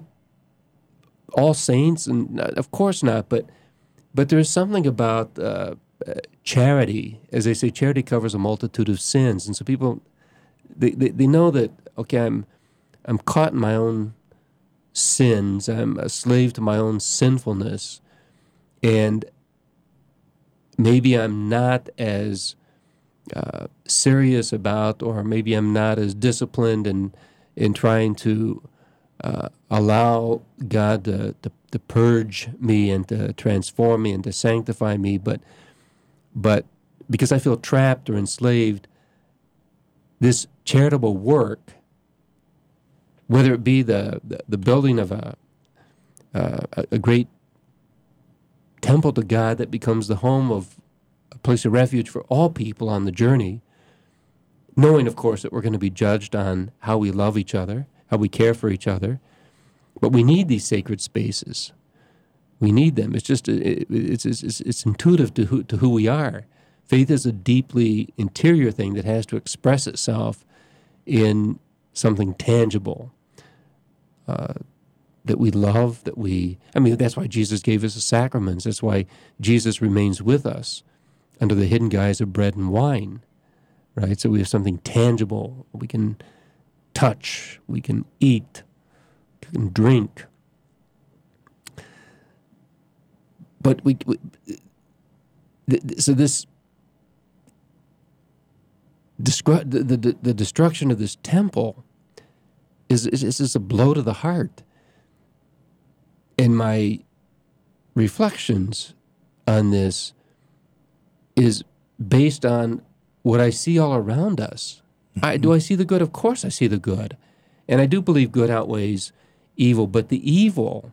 all saints? And of course not. But but there's something about Uh, Uh, charity, as they say, charity covers a multitude of sins, and so people, they, they, they know that, okay, I'm I'm caught in my own sins, I'm a slave to my own sinfulness, and maybe I'm not as uh, serious about, or maybe I'm not as disciplined in in trying to uh, allow God to, to to purge me and to transform me and to sanctify me, but But because I feel trapped or enslaved, this charitable work, whether it be the, the, the building of a, uh, a great temple to God that becomes the home of a place of refuge for all people on the journey, knowing, of course, that we're going to be judged on how we love each other, how we care for each other, but we need these sacred spaces. We need them. It's just it, it's, it's it's intuitive to who to who we are. Faith is a deeply interior thing that has to express itself in something tangible uh, that we love. That we. I mean, that's why Jesus gave us the sacraments. That's why Jesus remains with us under the hidden guise of bread and wine, right? So we have something tangible we can touch, we can eat, we can drink. But we, we so this descri- the, the the destruction of this temple is is, is a blow to the heart. And my reflections on this is based on what I see all around us. Mm-hmm. I, do I see the good? Of course I see the good. And I do believe good outweighs evil, but the evil,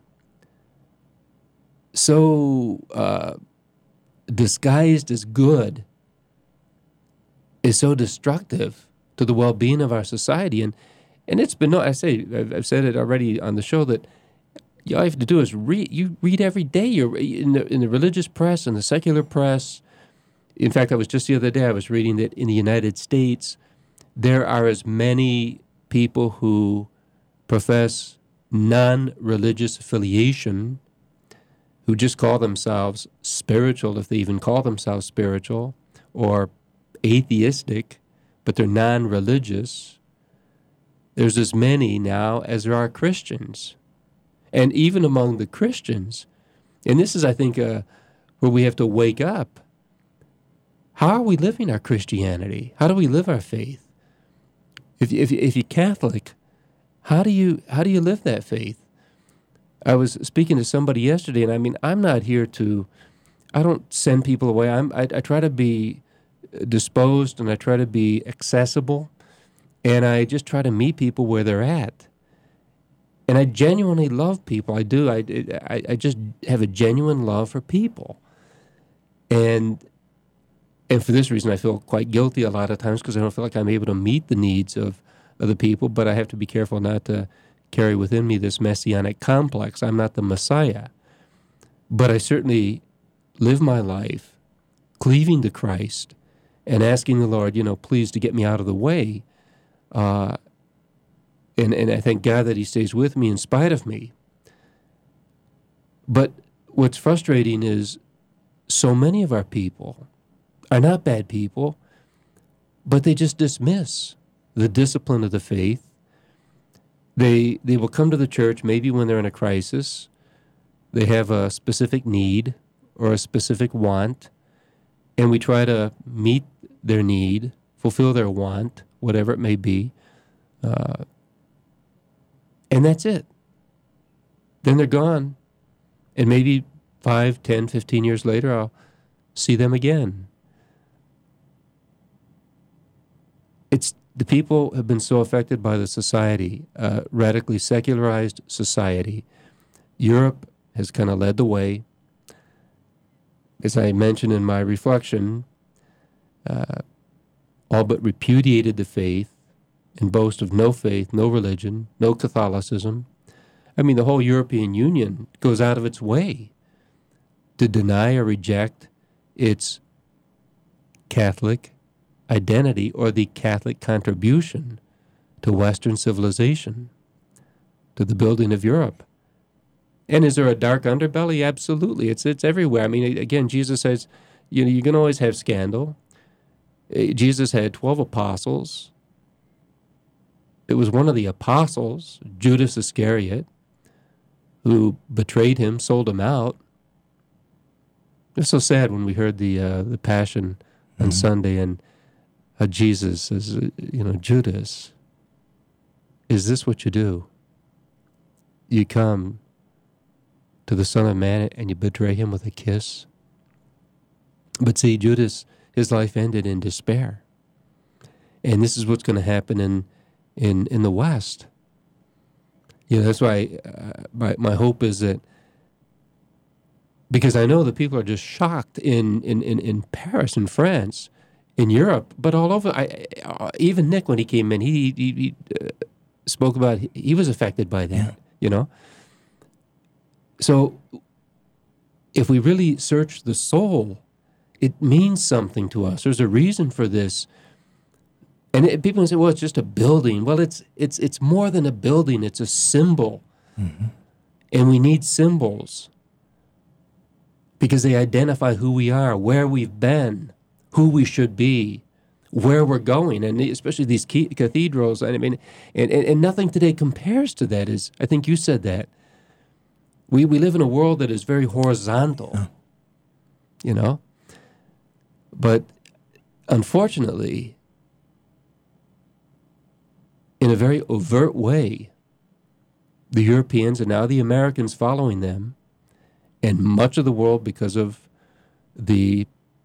so uh, disguised as good, is so destructive to the well-being of our society. And and it's been, no, I say, I've, I've said it already on the show, that all you have to do is read. You read every day. You're in the, in the religious press and the secular press. In fact, I was just the other day, I was reading that in the United States, there are as many people who profess non-religious affiliation, who just call themselves spiritual, if they even call themselves spiritual, or atheistic, but they're non-religious. There's as many now as there are Christians. And even among the Christians, and this is, I think, uh, where we have to wake up. How are we living our Christianity? How do we live our faith? If if if you're Catholic, how do you how do you live that faith? I was speaking to somebody yesterday, and I mean, I'm not here to, I don't send people away. I'm I, I try to be disposed, and I try to be accessible, and I just try to meet people where they're at. And I genuinely love people. I do. I, I, I just have a genuine love for people. And and for this reason, I feel quite guilty a lot of times because I don't feel like I'm able to meet the needs of other people, but I have to be careful not to carry within me this messianic complex. I'm not the Messiah. But I certainly live my life cleaving to Christ and asking the Lord, you know, please to get me out of the way. Uh, and, and I thank God that he stays with me in spite of me. But what's frustrating is so many of our people are not bad people, but they just dismiss the discipline of the faith. They they will come to the church maybe when they're in a crisis. They have a specific need or a specific want, and we try to meet their need, fulfill their want, whatever it may be, uh, and that's it. Then they're gone, and maybe five, ten, fifteen years later, I'll see them again. It's the people have been so affected by the society, uh, radically secularized society. Europe has kind of led the way. As I mentioned in my reflection, uh, all but repudiated the faith and boast of no faith, no religion, no Catholicism. I mean, the whole European Union goes out of its way to deny or reject its Catholic identity or the Catholic contribution to Western civilization, to the building of Europe. And is there a dark underbelly? Absolutely. It's it's everywhere. I mean, again, Jesus says, you know, you're going to always have scandal. Jesus had twelve apostles. It was one of the apostles, Judas Iscariot, who betrayed him, sold him out. It's so sad when we heard the uh, the Passion on mm-hmm. Sunday, and uh, Jesus says, you know, Judas, is this what you do? You come to the Son of Man and you betray him with a kiss? But see, Judas, his life ended in despair. And this is what's going to happen in, in, in the West. You know, that's why uh, my, my hope is that, because I know that people are just shocked in, in, in, in Paris, in France, in Europe, but all over. I, uh, even Nick, when he came in, he, he, he uh, spoke about, he, he was affected by that, yeah. you know? So if we really search the soul, it means something to us. There's a reason for this. And it, people say, well, it's just a building. Well, it's it's it's more than a building. It's a symbol. Mm-hmm. And we need symbols because they identify who we are, where we've been, who we should be, where we're going, and especially these cathedrals. I mean, and, and, and nothing today compares to that. Is I think you said that. We we live in a world that is very horizontal, yeah. you know. But unfortunately, in a very overt way, the Europeans and now the Americans following them, and much of the world because of the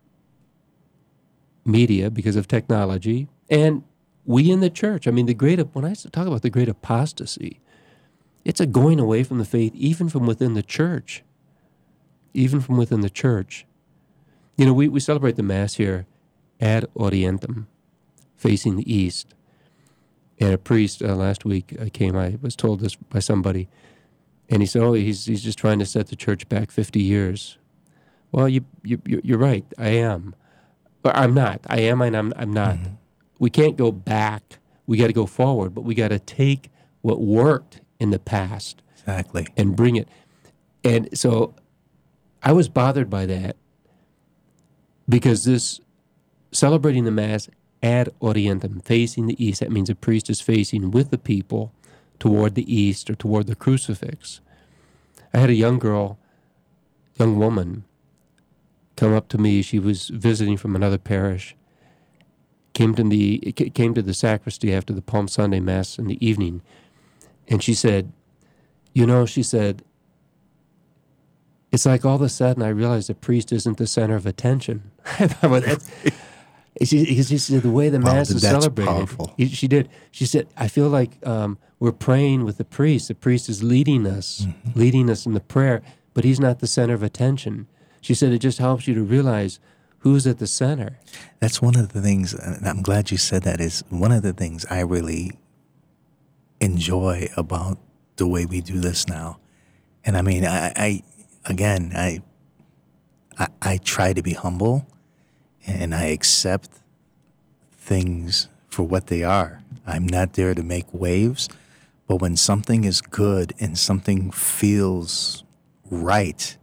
media, because of technology, and we in the church. I mean, the great when I talk about the great apostasy, it's a going away from the faith, even from within the church. Even from within the church. You know, we, we celebrate the Mass here ad orientem, facing the east. And a priest uh, last week uh, came, I was told this by somebody, and he said, oh, he's he's just trying to set the church back fifty years. Well, you, you, you're right, I am. But I'm not. I am and I'm, I'm not. Mm-hmm. We can't go back. We got to go forward, but we got to take what worked in the past. Exactly. And bring it. And so I was bothered by that because this celebrating the Mass ad orientem, facing the east, that means a priest is facing with the people toward the east or toward the crucifix. I had a young girl, young woman, come up to me. She was visiting from another parish. Came to the came to the sacristy after the Palm Sunday Mass in the evening. And she said, you know, she said, it's like all of a sudden I realized the priest isn't the center of attention. I thought, well, that's, She, she said the way the Wow, Mass is that's celebrated. powerful. She did. She said, I feel like um, we're praying with the priest. The priest is leading us, Mm-hmm. leading us in the prayer, but he's not the center of attention. She said it just helps you to realize who's at the center. That's one of the things, and I'm glad you said that, is one of the things I really enjoy about the way we do this now. And I mean, I, I again, I, I, I try to be humble, and I accept things for what they are. I'm not there to make waves, but when something is good and something feels right,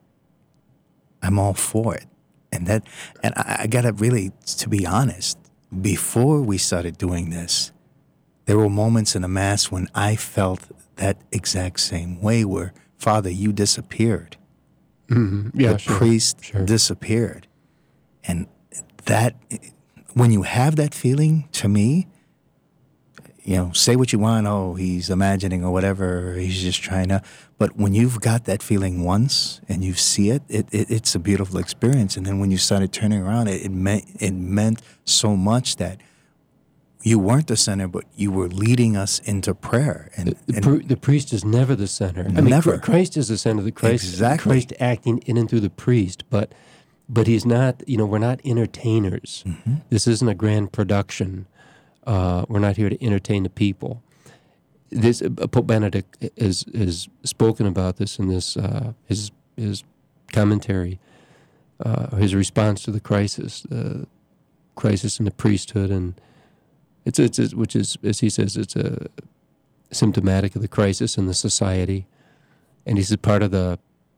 I'm all for it. And that, and I, I gotta really, to be honest, before we started doing this, there were moments in the Mass when I felt that exact same way, where, Father, you disappeared. Mm-hmm. Yeah, the sure. priest Sure. disappeared. And that, when you have that feeling, to me, you know, say what you want, oh, he's imagining or whatever, he's just trying to, but when you've got that feeling once and you see it, it, it it's a beautiful experience. And then when you started turning around, it, it meant it meant so much that you weren't the center, but you were leading us into prayer. And, The, and pri- the priest is never the center. I mean, Never. Christ is the center. The Christ, Exactly. Christ acting in and through the priest, but but he's not. You know, we're not entertainers. Mm-hmm. This isn't a grand production. Uh, we're not here to entertain the people. This uh, Pope Benedict has has spoken about this in this uh, his his commentary, uh, his response to the crisis, uh, crisis in the priesthood, and it's it's, it's which is, as he says, it's a symptomatic of the crisis in the society, and he said part of the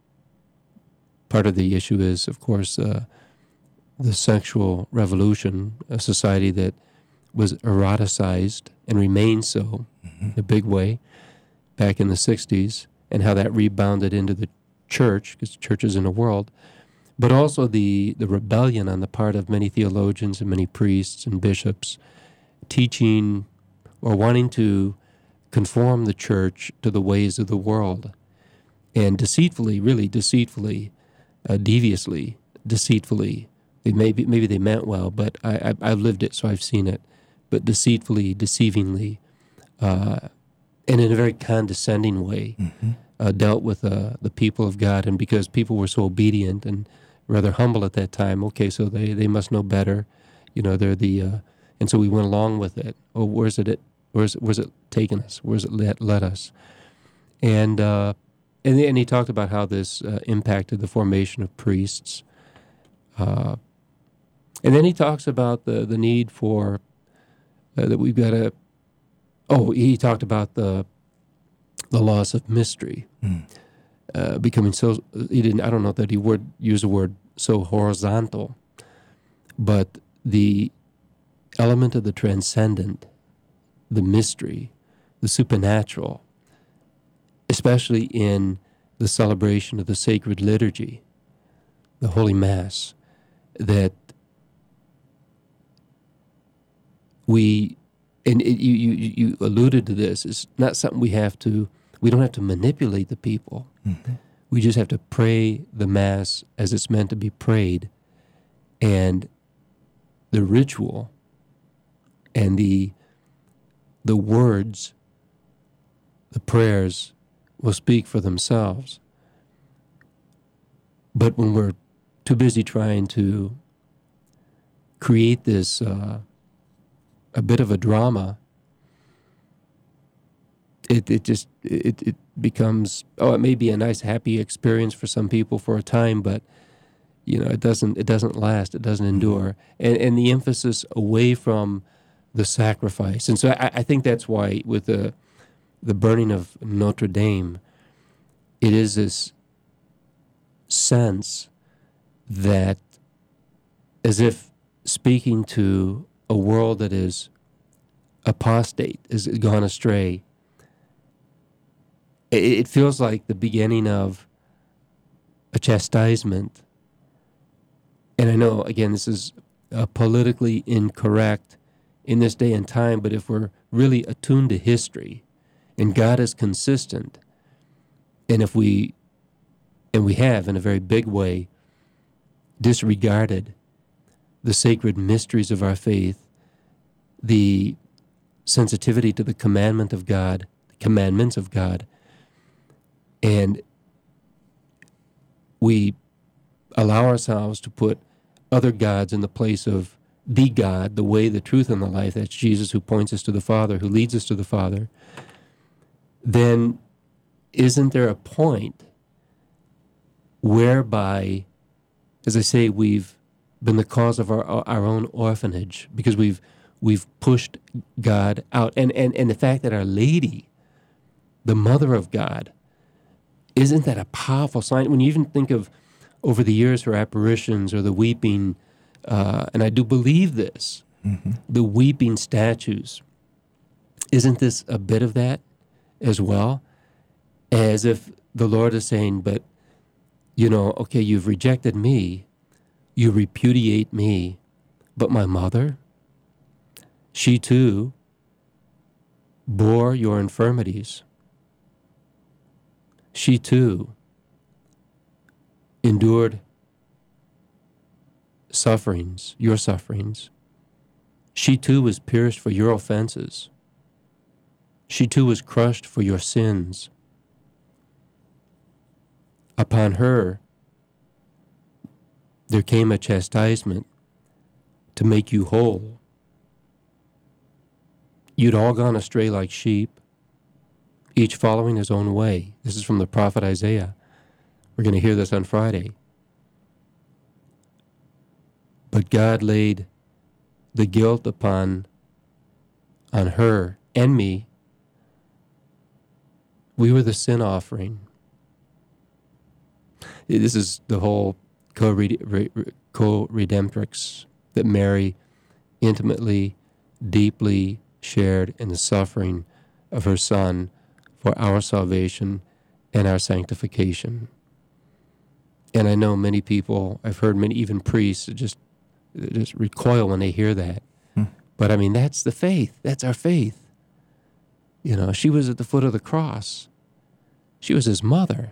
part of the issue is, of course, uh, the sexual revolution, a society that was eroticized and remains so in a big way back in the sixties, and how that rebounded into the church, because the church is in the world, but also the, the rebellion on the part of many theologians and many priests and bishops teaching or wanting to conform the church to the ways of the world, and deceitfully, really deceitfully, uh, deviously, deceitfully. They maybe maybe they meant well, but I, I I've lived it, so I've seen it. But deceitfully, deceivingly, uh, and in a very condescending way, mm-hmm. uh, dealt with uh, the people of God. And because people were so obedient and rather humble at that time, okay, so they, they must know better. You know, they're the, uh, and so we went along with it. Oh, where's it, where's, where's it taken us? Where's it led, led us? And, uh, and, and he talked about how this uh, impacted the formation of priests. Uh, and then he talks about the, the need for Uh, that we've got to. Oh, he talked about the the loss of mystery, Mm. uh, becoming so. He didn't. I don't know that he would use the word so horizontal, but the element of the transcendent, the mystery, the supernatural, especially in the celebration of the sacred liturgy, the Holy Mass, that. We, and it, you, you you alluded to this, it's not something we have to, we don't have to manipulate the people. Mm-hmm. We just have to pray the Mass as it's meant to be prayed, and the ritual and the the words, the prayers will speak for themselves. But when we're too busy trying to create this uh, a bit of a drama, it it just it it becomes, oh, it may be a nice happy experience for some people for a time, but you know it doesn't it doesn't last, it doesn't endure, and and the emphasis away from the sacrifice. And so I, I think that's why with the the burning of Notre Dame, it is this sense that, as if speaking to a world that is apostate, is gone astray, it, it feels like the beginning of a chastisement. And I know, again, this is uh, politically incorrect in this day and time, but if we're really attuned to history, and God is consistent, and if we, and we have in a very big way, disregarded the sacred mysteries of our faith, the sensitivity to the commandment of God, the commandments of God, and we allow ourselves to put other gods in the place of the God, the way, the truth, and the life, that's Jesus, who points us to the Father, who leads us to the Father, then isn't there a point whereby, as I say, we've been the cause of our our own orphanage because we've we've pushed God out, and and and the fact that Our Lady, the Mother of God, isn't that a powerful sign? When you even think of over the years her apparitions or the weeping, uh, and I do believe this, mm-hmm. the weeping statues, isn't this a bit of that as well? As if the Lord is saying, but, you know, okay, you've rejected me, you repudiate me, but my mother, she too bore your infirmities. She too endured sufferings, your sufferings. She too was pierced for your offenses. She too was crushed for your sins. Upon her, there came a chastisement to make you whole. You'd all gone astray like sheep, each following his own way. This is from the prophet Isaiah. We're going to hear this on Friday. But God laid the guilt upon on her and me. We were the sin offering. This is the whole co-redemptrix that Mary intimately, deeply shared in the suffering of her Son for our salvation and our sanctification. And I know many people, I've heard many, even priests, just, just recoil when they hear that. Hmm. But I mean, that's the faith. That's our faith. You know, she was at the foot of the cross. She was his mother.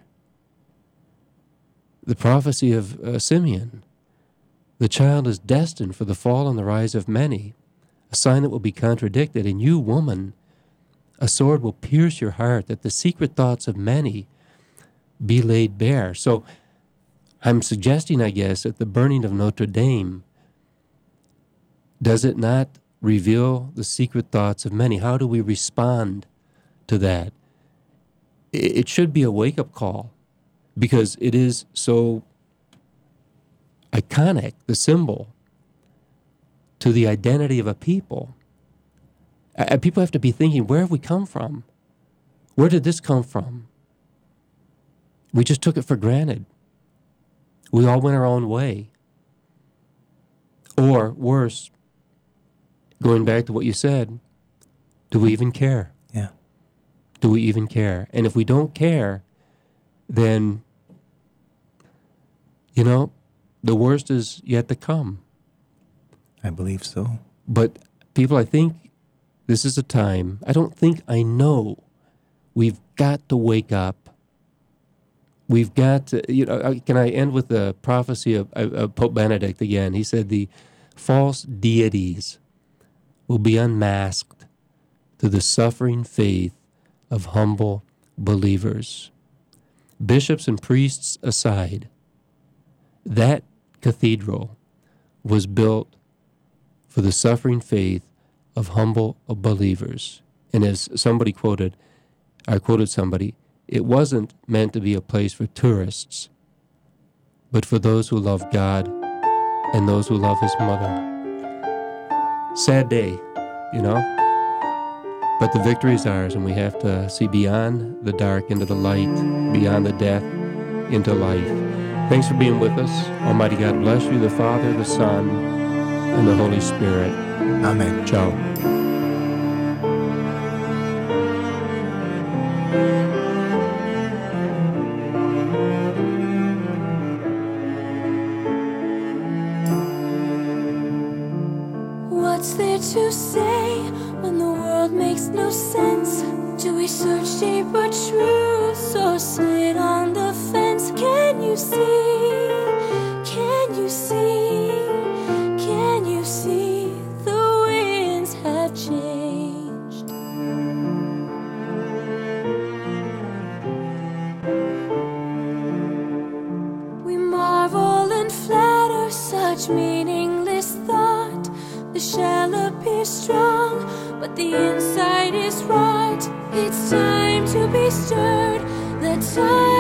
The prophecy of uh, Simeon. The child is destined for the fall and the rise of many, a sign that will be contradicted. And you, woman, a sword will pierce your heart, that the secret thoughts of many be laid bare. So I'm suggesting, I guess, that the burning of Notre Dame, does it not reveal the secret thoughts of many? How do we respond to that? It should be a wake-up call, because it is so iconic, the symbol, to the identity of a people. Uh, people have to be thinking, where have we come from? Where did this come from? We just took it for granted. We all went our own way. Or worse, going back to what you said, do we even care? Yeah. Do we even care? And if we don't care, then, you know, the worst is yet to come. I believe so. But people, I think this is a time, I don't think, I know, we've got to wake up. We've got to, you know, can I end with the prophecy of, of Pope Benedict again? He said the false deities will be unmasked to the suffering faith of humble believers. Bishops and priests aside, that cathedral was built for the suffering faith of humble believers. And as somebody quoted, I quoted somebody, it wasn't meant to be a place for tourists, but for those who love God and those who love his mother. Sad day, you know? But the victory is ours, and we have to see beyond the dark into the light, beyond the death into life. Thanks for being with us. Almighty God bless you, the Father, the Son, and the Holy Spirit. Amen. Ciao. What's there to say when the world makes no sense? Do we search deeper truths or sit on the fence? Can you see? Can you see? Can changed. We marvel and flatter such meaningless thought. The shell appears strong, but the inside is rot. It's time to be stirred. The time